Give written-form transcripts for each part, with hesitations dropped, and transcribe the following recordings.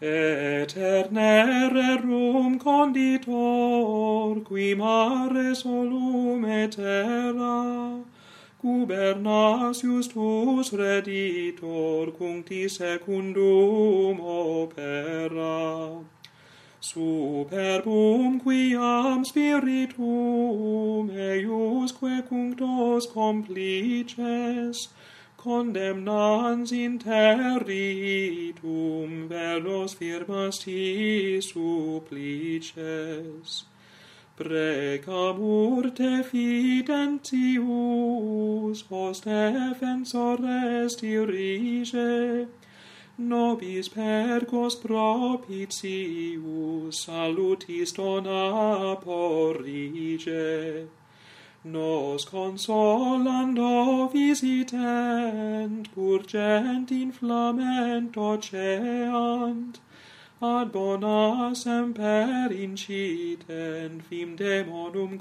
Eternere rum conditor, qui mare solum et terra, gubernas justus reditor, cuncti secundum opera. Superbum quiam spiritum eiusque cunctos complices, condemnans in territum velos firmas ti supplices. Precamur te fidentius, os defensores dirige, nobis percos propitius salutis dona porrige. Nos consolando visitent, purgent inflament oceant, ad bona semper incitent, fim demonum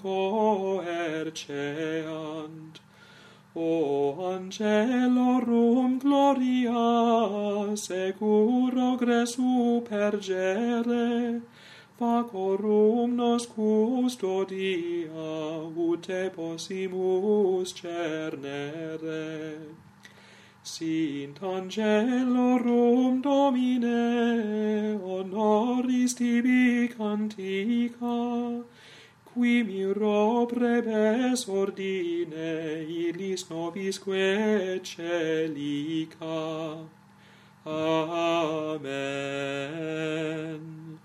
coerceant. O angelorum gloria, securo gressu pergere, facorum nos custodia, ut te possimus cernere. Sint angelorum Domine, honoris tibi cantica, qui miro prebes ordine, illis nobisque celica. Amen.